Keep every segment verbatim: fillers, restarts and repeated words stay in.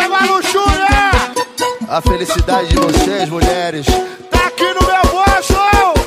pego a luxúria. A felicidade de vocês, mulheres, tá aqui no meu bolso.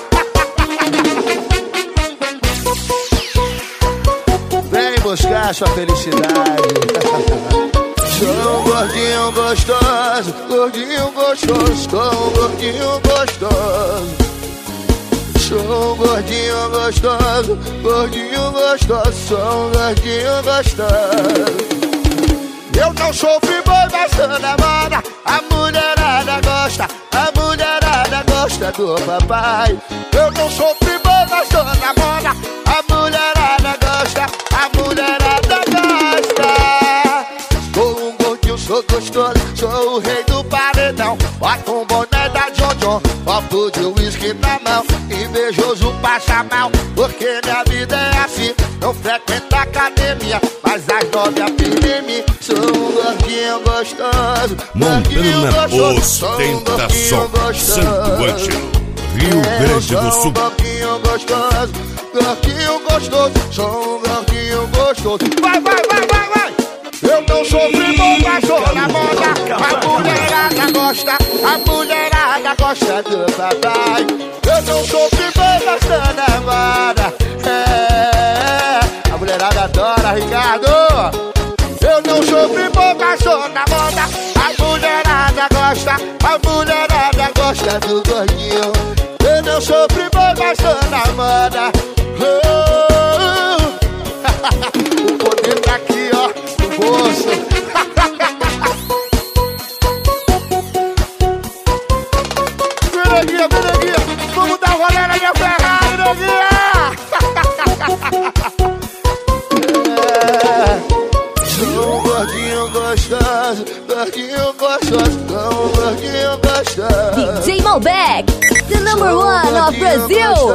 Vem buscar sua felicidade. Sou um gordinho gostoso, gordinho gostoso, sou um gordinho gostoso. Sou um gordinho gostoso, gordinho gostoso, sou um gordinho gostoso. Eu não sofri boi, mas tô na moda. A mulherada gosta, a mulherada gosta do papai. Eu não sofri boi, mas tô na moda. A mulherada gosta, a mulherada gosta. Sou um gordinho, sou gostoso, sou o rei do paredão. Bota um boné da John John, copo de uísque na mão, invejoso passa mal, porque minha vida é assim. Não frequento academia, mas as nove aprendem em mim. Sou um gordinho gostoso, Montana Ostentação, Santo Ângelo, Rio Grande do Sul. Sou um gordinho gostoso, gordinho gostoso, sou um gordinho gostoso. Vai, vai, vai, vai, vai. Eu não sofri bom, mas tô na moda. A mulherada gosta, a mulherada gosta do papai. Eu não sofri bom, mas tô na moda. É, a mulherada adora, Ricardo. Eu não sofri bom, mas tô na moda. A mulherada gosta, a mulherada gosta do gordinho. Eu não sofri bom, mas tô na moda. Oh, o poder tá aqui, ó, no bolso. Neguinha, neguinha, vamos dar um rolê na minha Ferrari, neguinha. É, sou um gordinho gostoso, gordinho gostoso, sou um gordinho gostoso. D J Malbec, the number one of Brazil.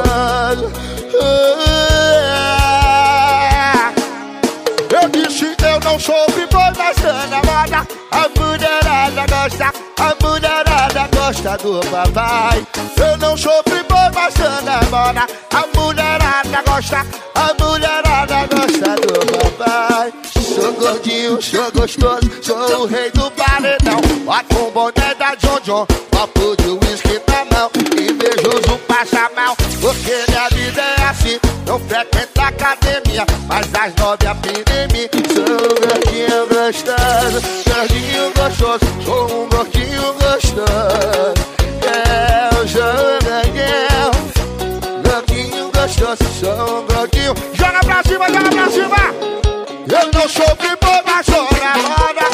Eu disse eu não sofri boi, mas tô na moda. A mulherada gosta, a mulherada gosta do papai. Eu não sofri boi, mas tô na moda. A mulherada gosta, a mulherada gosta do papai. Sou gordinho, sou gostoso, sou o rei do paredão. Bota um boné da John John, copo de uísque na mão, invejoso passa mal, porque minha vida é assim. Não frequento academia, mas as nove aprendem em mim. Sou um gordinho gostoso, gordinho gostoso, sou um gordinho gostoso. É, eu sou um gordinho, gordinho gostoso, sou um gordinho. Joga pra cima, joga pra cima. Eu não sofri bom, mas sou na moda.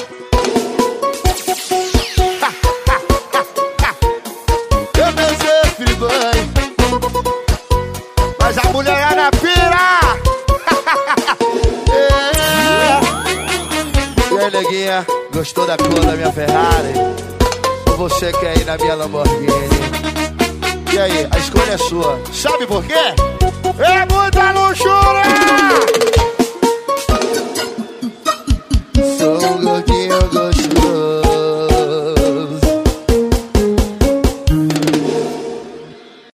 Eu não sofri bom, mas a mulherada pira. É. E aí, neguinha, gostou da cor da minha Ferrari? Ou você quer ir na minha Lamborghini? E aí, a escolha é sua. Sabe por quê? É muita luxúria.